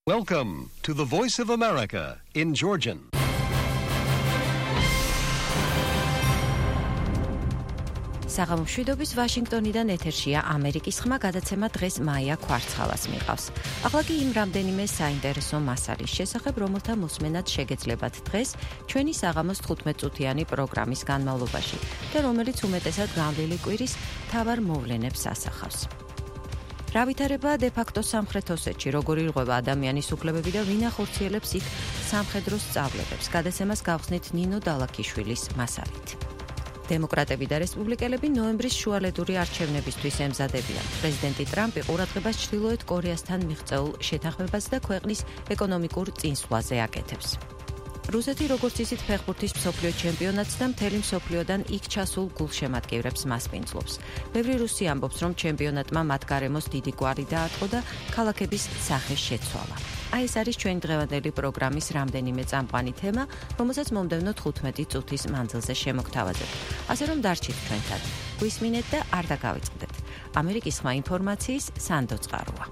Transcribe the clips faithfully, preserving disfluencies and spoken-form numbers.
Welcome to the Voice of America in Georgian. საღამოშვიდობის ვაშინგტონიდან ეთერშია ამერიკის ხმა გადაცემა დღეს მაია ქვარცხალას მიყავს. ახლა კი იმ რამდენიმე საინტერესო მასალის შესახებ, რომელთა მოსმენად შეგეძლებათ დღეს ჩვენი საღამოს თხუთმეტ წუთიანი პროგრამის განმავლობაში და რომელიც უმეტესად განვლილი კვირის მთავარ მოვლენებს ასახავს. რა ვითარება დე-ფაქტო სამხრეთ ოსეთში, როგორ ირღვევა ადამიანის უფლებები და ვინ ახორციელებს იქ სამხედრო სწავლებებს, გადაცემას გავხსნით ნინო დალაქიშვილის მასალით. დემოკრატები და რესპუბლიკელები ნოემბრის შუალედური არჩევნებისთვის ემზადებიან. პრეზიდენტი ტრამპი ყურადღებას ჩრდილოეთ კორეასთან მიღწეულ შეთანხმებას და ქვეყნის ეკონომიკურ წინსვლაზე აკეთებს. რუსეთი როგორც ისიც ფეხბურთის მსოფლიო ჩემპიონატს და მთელი მსოფლიოდან იქ ჩასულ გულშემატკივრებს მასპინძლობს. ბევრი რუსი ამბობს, რომ ჩემპიონატმა მათ გარემოს დიდი გვარი დაატყო და ქალაქების სახე შეცვალა. აი ეს არის ჩვენი დღევანდელი პროგრამის რამდენიმე წამყვანი თემა, რომელსაც მომდევნო თხუთმეტი წუთის მანძილზე შემოგთავაზებთ. ასე რომ დარჩით ჩვენთან. გვისმინეთ და არ დაგავიწყდეთ. ამერიკის ხმა ინფორმაციის სანდო წყაროა.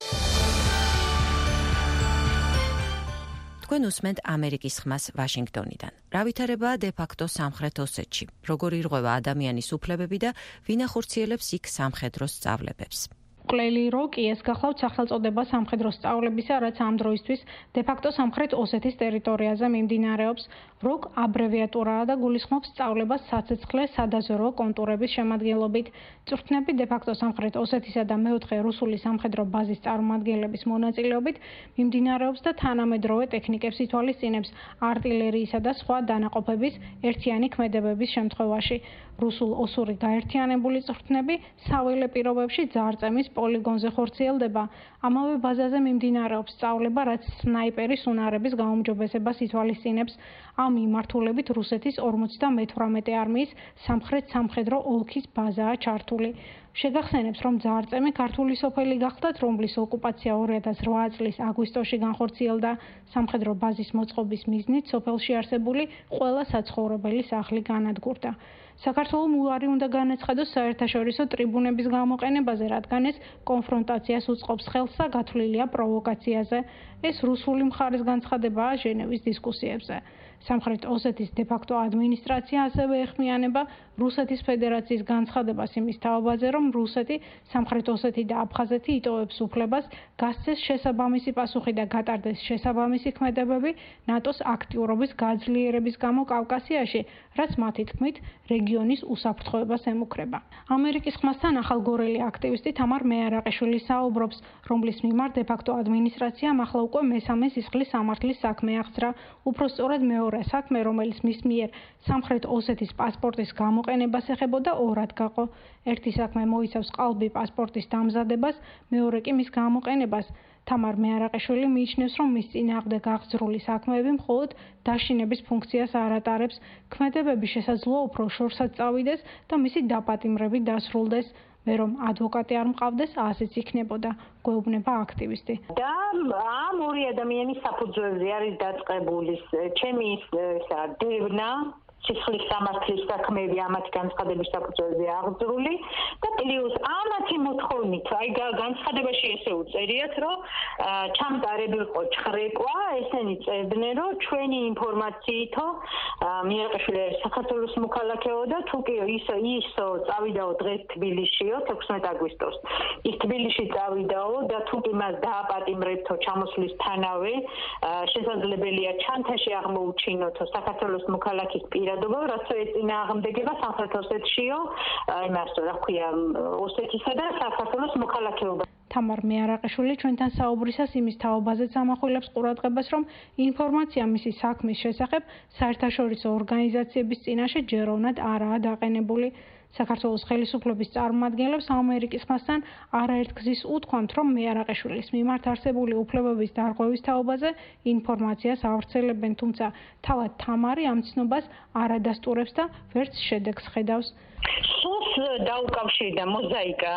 თქვენ უსმენთ ამერიკის ხმას ვაშინგტონიდან. რა ვითარებაა დე-ფაქტო სამხრეთ ოსეთში, როგორ ირღვევა ადამიანის უფლებები და ვინ ახორციელებს იქ სამხედრო სწავლებებს. კლელი როკიეს გახლავთ სახელწოდება სამხედრო სწავლებისა, რაც ამ დროისთვის დე-ფაქტო სამხრეთ ოსეთის ტერიტორიაზე მიმდინარეობს. როკ აბრევიატურაა და გულისხმობს სწავლებას საცეცხლე სადაზვერვო კონტურების შემადგენლობით. წვრთნები დე-ფაქტო სამხრეთ ოსეთისა და მეოთხე რუსული სამხედრო ბაზის წარმომადგენლების მონაწილეობით მიმდინარეობს და თანამედროვე ტექნიკებს ითვალისწინებს არტილერიისა და სხვა დანაყოფების ერთიანი ქმედებების შემთხვევაში. რუსულ-ოსური გაერთიანებული წვრთნები საველე პირობებში ძარწემის პოლიგონზე ხორციელდება. ამავე ბაზაზე მიმდინარეობს სწავლება, რაც სნაიპერის უნარების გაუმჯობესებას ითვალისწინებს. ამ მიმართულებით რუსეთის ორმოცდამეთვრამეტე არმიის სამხრეთ სამხედრო ოლქის ბაზაა ჩართული. შეგახსენებს, რომ ძარწემი ქართული სოფელი გახლდათ, რომლის ოკუპაცია ორი ათას რვა წლის აგვისტოში განხორციელდა. სამხედრო ბაზის მოწყობის მიზნით სოფელში არსებული ყველა საცხოვრებელი სახლი განადგურდა. საქართველომ უარი უნდა განაცხადოს საერთაშორისო ტრიბუნების გამოყენებაზე, რადგან ეს კონფრონტაციას უწყობს ხელს და გათვლილია პროვოკაციაზე. ეს რუსული მხარის განცხადებაა ჟენევის დისკუსიებზე. სამხრეთ ოსეთის დე-ფაქტო ადმინისტრაცია ასევე ეხმიანება რუსეთის ფედერაციის განცხადებას იმის თაობაზე, რომ რუსეთი, სამხრეთ ოსეთი და აფხაზეთი იტოვებს უფლებას გასცეს შესაბამისი პასუხი და გატარდეს შესაბამისი ქმედებები ნატოს აქტიურობის გაძლიერების გამო კავკასიაში, რაც მათი თქმით რეგიონის უსაფრთხოებას ემუქრება. ამერიკის ხმასთან ახალგორელი აქტივისტი თამარ მეარაყიშვილი საუბრობს, რომლის მიმართ დე-ფაქტო ადმინისტრაციამ ახლა უკვე მესამე სისხლის სამართლის საქმე აღძრა. უпростоრად მეორე საქმე, რომელიც მის მიერ სამხრეთ ოსეთის პასპორტის გამოყენებას ეხებოდა, ორად გაყო. ერთი საქმე მოიცავს ყალბი პასპორტის დამზადებას, მეორე კი მის გამოყენებას. თამარ მეარაყიშვილი მიიჩნევს, რომ მის წინააღმდეგ აღძრული საქმეები მხოლოდ დაშინების ფუნქციას არ ატარებს. ქმედებები შესაძლოა უფრო შორსაც წავიდეს და მისი დაპატიმრები დასრულდეს. მე რომ ადვოკატი არ მყავდეს, ასეც იქნებოდა, გვეუბნება აქტივისტი. და ამ ორი ადამიანის საფუძველზე არის დაწყებული ჩემი ისა დევნა სისხლის სამართლის საქმეები ამათი განცხადების საფუძველზე აღძრული და პლუს ამათი მოთხოვნით, აი განცხადებაში ესე უწერიათ, რომ ჩამტარებულიყო ჩხრეკვა, ესენი წერდნენ, რომ ჩვენი ინფორმაციითო მეარაყიშვილი საქართველოს მოქალაქეო და თუ კი ის ის წავიდაო დღეს თბილისშიო თექვსმეტ აგვისტოს. ის თბილისში წავიდაო და თუ კი მას დააპატიმრებთო ჩამოსვლისთანავე, შესაძლებელია ჩანთაში აღმოუჩინოთო საქართველოს მოქალაქის პირადობა, რაც ეწინააღმდეგება სამხრეთ ოსეთშიო, იმას რა ქვია, ოსეთისა და საქართველოს მოქალაქეობა. თამარ მეარაყიშვილი ჩვენთან საუბრისას იმის თაობაზეც ამახვილებს ყურადღებას, რომ ინფორმაცია მისი საქმის შესახებ საერთაშორისო ორგანიზაციების წინაშე ჯეროვნად არაა დაყენებული. საქართველოს ხელისუფლების წარმომადგენლებს ამერიკის ხმასთან არაერთ გზის უთქვამთ, რომ მეარაყიშვილის მიმართ არსებული უფლებების დარღვევის თაობაზე ინფორმაციას ავრცელებენ, თუმცა თავად თამარი ამ ცნობას არ ადასტურებს და ვერც შედეგს ხედავს. სულს დაუკავშირდა მოზაიკა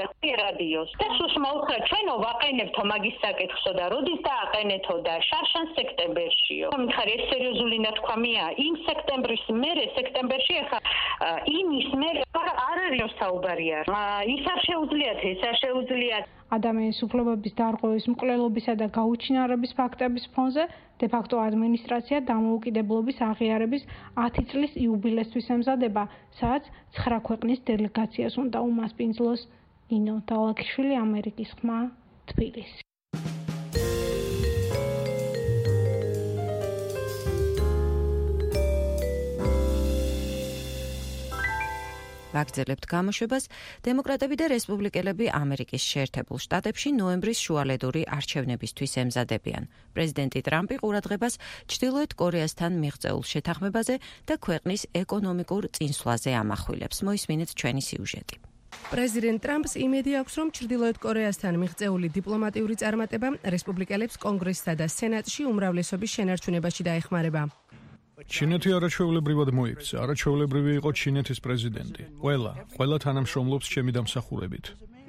რადიოს და სულს მოუხდა ჩვენო ვაყენებთო მაგის საკითხსო და როდის დააყენეთო და შარშან სექტემბერშიო. მითხარი ეს სერიოზული ნათქვამია იმ სექტემბრის მერე სექტემბერში ახლა იმის მერე არ არის საუბარია. ის არ შეუძლიათ, ეს არ შეუძლიათ. ადამიანის უფლებების დარღვევის, მკვლელობისა და გაუჩინარების ფაქტების ფონზე დე-ფაქტო ადმინისტრაცია დამოუკიდებლობის აღიარების ათი წლის იუბილესთვის ემზადება, სადაც ცხრა ქვეყნის დელეგაციას უნდა უმასპინძლოს. ნინო დალაქიშვილი, ამერიკის ხმა, თბილისი. ვაგრძელებთ გამოშვებას. დემოკრატები და რესპუბლიკელები ამერიკის შეერთებულ შტატებში ნოემბრის შუალედური არჩევნებისთვის ემზადებიან. პრეზიდენტი ტრამპი ყურადღებას ჩრდილოეთ კორეასთან მიღწეულ შეთანხმებაზე და ქვეყნის ეკონომიკურ წინსვლაზე ამახვილებს. მოისმინეთ ჩვენი სიუჟეტი. პრეზიდენტ ტრამპს იმედი აქვს, რომ ჩრდილოეთ კორეასთან მიღწეული დიპლომატიური წარმატება რესპუბლიკელებს კონგრესსა და სენატში უმრავლესობის შენარჩუნებაში დაეხმარება. ჩინეთი არაჩვეულებრივად მოიქცა, არაჩვეულებრივი იყო ჩინეთის პრეზიდენტი. ყველა, ყველა თანამშრომლობს ჩემი დამსახურებით.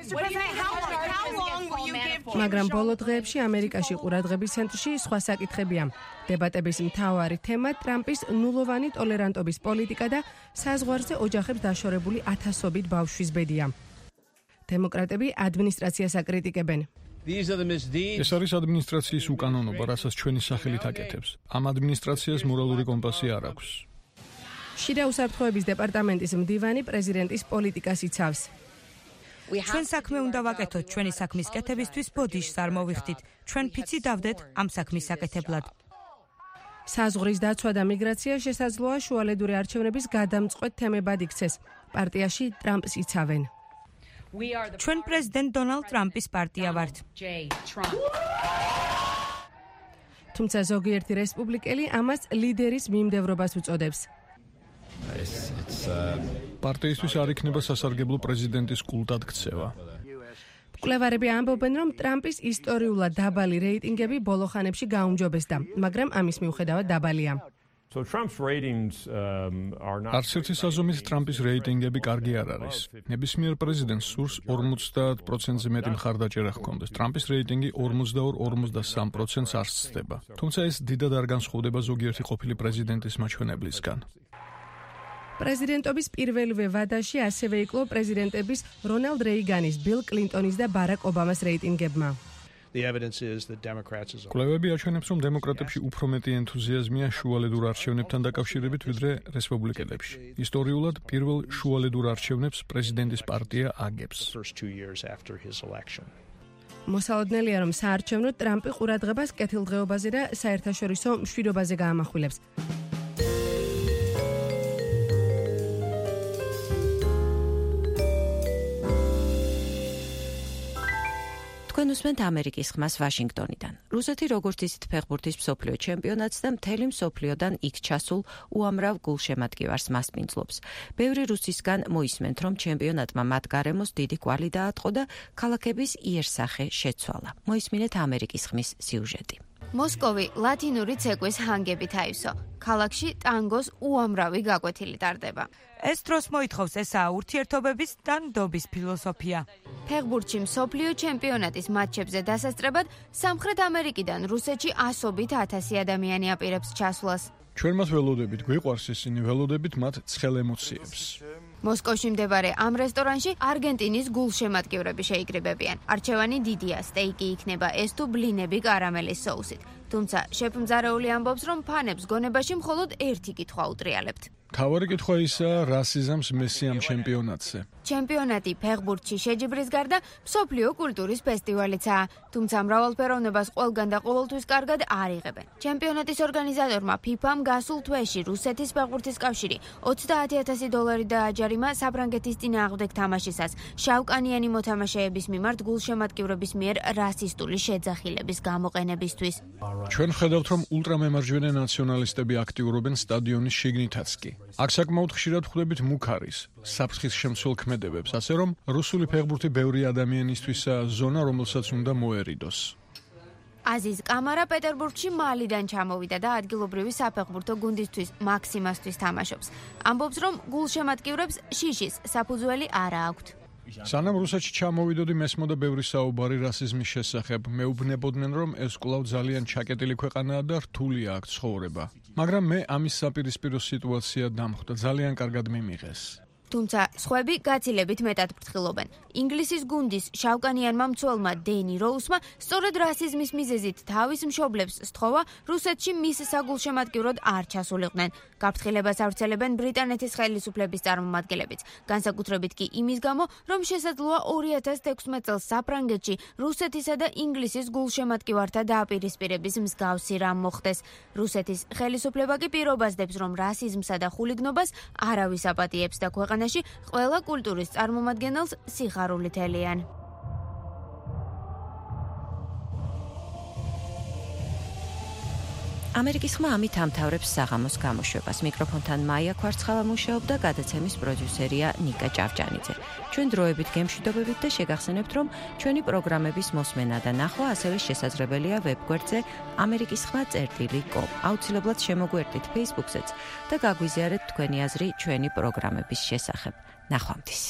მაგრამ ბოლო დღეებში ამერიკაში ყურადღების ცენტრში სხვა საკითხებია. დებატების მთავარი თემა ტრამპის ნულოვანი ტოლერანტობის პოლიტიკა და საზღვარზე ოჯახებს დაშორებული ათასობით ბავშვის ბედია. დემოკრატები ადმინისტრაციას აკრიტიკებენ. ეს არის ადმინისტრაციის უკანონობა, რასაც ჩვენი სახელით აკეთებს. ამ ადმინისტრაციას მორალური კომპასი არ აქვს. შიდა უსაფრთხოების დეპარტამენტის მდივანი პრეზიდენტის პოლიტიკას იცავს. ჩვენ საქმე უნდა ვაკეთოთ, ჩვენი საქმის კეთებისთვის ბოდიშს არ მოვიხდით. ჩვენ ფიცი დავდეთ ამ საქმის საკეთებლად. საზღვრის დაცვა და მიგრაცია შესაძლოა შუალედური არჩევნების გადამწყვეტ თემებად იქცეს. პარტიაში ტრამპს იცავენ. ჩვენ პრეზიდენტ დონალდ ტრამპის პარტია ვართ. თუმცა ზოგიერთი რესპუბლიკელი ამას ლიდერის მიმდევრობას უწოდებს. პარტიისთვის არ იქნება სასარგებლო პრეზიდენტის კულტად ქცევა. მკვლევარები ამბობენ, რომ ტრამპის ისტორიულად დაბალი რეიტინგები ბოლო ხანებში გაუმჯობესდა, მაგრამ ამის მიუხედავად დაბალია. არც ერთი საზომით ტრამპის რეიტინგები კარგი არ არის. ნებისმიერ პრეზიდენტს სურს ორმოცდაათ პროცენტზე მეტი მხარდაჭერა ჰქონდეს. ტრამპის რეიტინგი ორმოცდაორ ორმოცდასამ პროცენტს არ სცდება. თუმცა ეს დიდად არ განსხვავდება ზოგიერთი ყოფილი პრეზიდენტის მაჩვენებლისგან. პრეზიდენტობის პირველივე ვადაში ასევე იკლო პრეზიდენტების რონალდ რეიგანის, ბილ კლინტონის და ბარაკ ობამას რეიტინგებმა. კვლევები აჩვენებს, რომ დემოკრატებში უფრო მეტი ენთუზიაზმია შუალედურ არჩევნებთან დაკავშირებით, ვიდრე რესპუბლიკელებში. ისტორიულად პირველ შუალედურ არჩევნებს პრეზიდენტის პარტია აგებს. მოსალოდნელია, რომ საარჩევნო ტრამპი ყურადღებას კეთილდღეობაზე და საერთაშორისო მშვიდობაზე გაამახვილებს. თქვენ უსმენთ ამერიკის ხმას ვაშინგტონიდან. რუსეთი როგორც ისეთ ფეხბურთის მსოფლიო ჩემპიონატს და მთელი მსოფლიოდან იქ ჩასულ უამრავ გულშემატკივარს მასპინძლობს. ბევრი რუსისგან მოისმენთ, რომ ჩემპიონატმა მათ გარემოს დიდი კვალი დაატყო და ქალაქების იერსახე შეცვალა. მოისმინეთ ამერიკის ხმის სიუჟეტი. მოსკოვი ლათინური ცეკვის ჰანგებით აივსო. ქალაქში ტანგოს უამრავი გაკვეთილი ტარდება. ეს დროს მოითხოვს ესაა ურთიერთობების და ნდობის ფილოსოფია. ფეხბურთში მსოფლიო ჩემპიონატის მატჩებზე დასასწრებად სამხრეთ ამერიკიდან რუსეთში ასობით ათასი ადამიანი აპირებს ჩასვლას. ჩვენ მათ ველოდებით, გვიყვარს ისინი, ველოდებით მათ ცხელ ემოციებს. მოსკოვში მდებარე ამ რესტორანში არგენტინის გულშემატკივრები შეიკრიბებიან. არჩევანი დიდია, სტეიკი იქნება, ეს თუ ბლინები კარამელის соусით. თუმცა შეფ მძარეული ამბობს, რომ ფანებს გონებაში მხოლოდ ერთი კითხვა უტრიალებთ. თავარი კითხვა ისაა, რა სიზამს მესი ამ ჩემპიონატზე. ჩემპიონატი ფეხბურთში შეჯიბრის გარდა მსოფლიო კულტურის ფესტივალიცაა, თუმცა მრავალფეროვნებას ყველგან და ყოველთვის კარგად არ იღებენ. ჩემპიონატის ორგანიზატორმა ფიფამ გასულ თვეში რუსეთის ფეხბურთის კავშირი ოცდაათი ათასი დოლარი დააჯარიმა საფრანგეთის წინააღმდეგ თამაშისას შავკანიანი მოთამაშეების მიმართ გულშემატკივრების მიერ რასისტული შეძახილების გამოყენებისთვის. ჩვენ ხედავთ, რომ ულტრამემარჯვენე ნაციონალისტები აქტიურობენ სტადიონის შიგნითაც კი. აქ საკმაოდ ხშირად ხვდებით მუქარის, საფრთხის შემცველ ქმედებებს, ასე რომ რუსული ფეხბურთი ბევრი ადამიანისთვისაა ზონა, რომელსაც უნდა მოერიდოს. აზიზ კამარა პეტერბურგში მალიდან ჩამოვიდა და ადგილობრივი საფეხბურთო გუნდისთვის მაქსიმასთვის თამაშობს. ამბობს, რომ გულშემატკივრებს შიშის საფუძველი არა აქვთ. სანამ რუსეთში ჩამოვიდოდი, მესმოდა ბევრი საუბარი რასიზმის შესახებ. მეუბნებოდნენ, რომ ეს კვლავ ძალიან ჩაკეტილი ქვეყანაა და რთულია აქ ცხოვრება. მაგრამ მე ამის საპირისპირო სიტუაცია დამხვდა, ძალიან კარგად მიმიღეს. თუმცა სხვები გაცილებით მეტად ფრთხილობენ. ინგლისის გუნდის შავკანიანმა მცველმა დენი როუსმა სწორედ რასიზმის მიზეზით თავის მშობლებს სთხოვა რუსეთში მის საგულშემატკივროდ არ ჩასულიყვნენ. გაფრთხილებას ავრცელებენ ბრიტანეთის ხელისუფლების წარმომადგენლებიც. განსაკუთრებით კი იმის გამო, რომ შესაძლოა ორი ათას თექვსმეტ წელს საფრანგეთში რუსეთისა და ინგლისის გულშემატკივართა დააპირისპირების მსგავსი რამ მოხდეს. რუსეთის ხელისუფლება კი პირობას დებს, რომ რასიზმსა და ხულიგნობას არავის აპატიებს და ქვეყანაში ყველა კულტურის წარმომადგენელს სიხარულით ელიან. ამერიკის ხმა ამით ამთავრებს საღამოს გამოშვებას. მიკროფონთან მაია კვარცხავა მუშაობდა, გადაცემის პროდიუსერია ნიკა ჭავჭანიძე. ჩვენ დროებით გემშვიდობებით და შეგახსენებთ, რომ ჩვენი პროგრამების მოსმენა და ნახვა ასევე შესაძლებელია ვებგვერდზე ამერიკის ხმა წერტილი კომ. აუცილებლად შემოგვერდით Facebook-ზეც და გაგვიზიარეთ თქვენი აზრი ჩვენი პროგრამების შესახებ. ნახვამდის.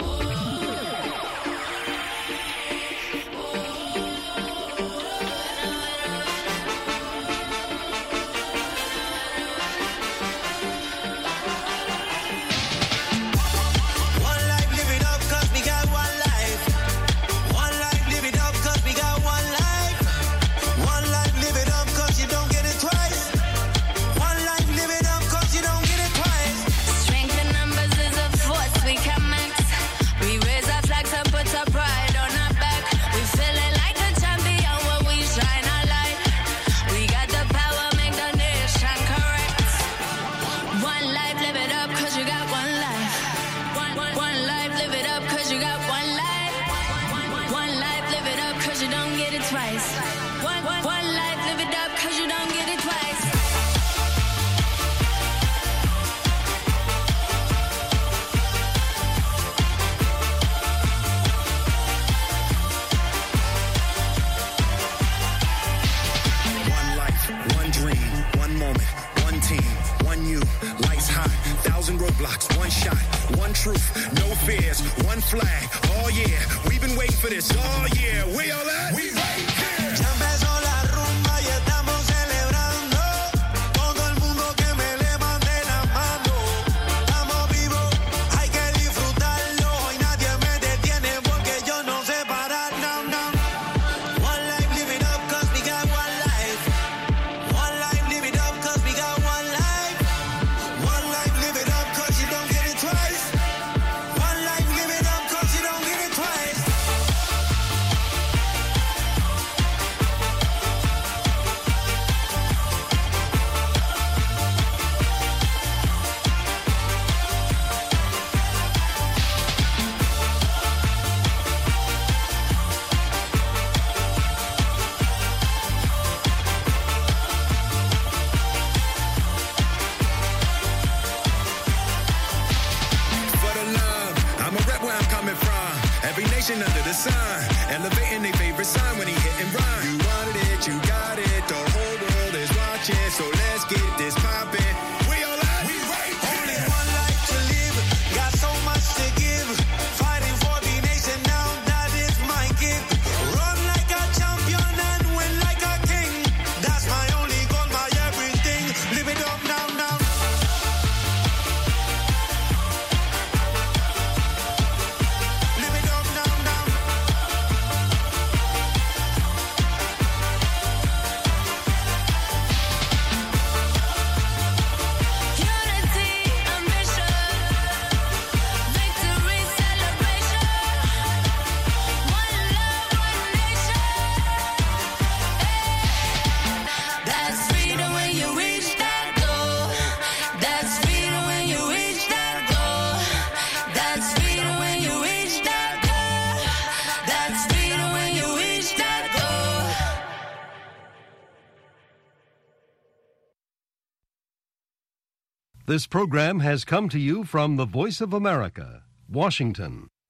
Roadblocks, one shot, one truth, no fears, one flag. Oh yeah, we've been waiting for this. Oh yeah, we all at? We right here. Ya empezó la rumba y estamos celebrando. Todo el mundo que me levante la mano. Estamos vivos, hay que disfrutarlo. Y nadie me detiene porque yo no sé parar. No, no. One life, live it up, cause we got one life. One life, live it up, cause we got one life. One life, live it up, cause you don't get it twice. One life, live it up, cause you don't get it twice. For the love, I'ma rep where I'm coming from. Every nation under the sun, elevating their favorite sign when he hit and run. You wanted it, you got it. The whole world is watching, so let's get this poppin'. We all at? We right here. Only one life to live, got so much to give. Fighting for the nation now, that is my gift. Run like a champion and win like a king. That's my only goal, my everything. Live it up now, now. Live it up now, now. Unity, ambition, victory, celebration. One love, one nation. That's freedom when you reach that goal. That's freedom when you reach that goal. That's freedom when you reach that goal. That's freedom when you reach that goal. This program has come to you from the Voice of America, Washington.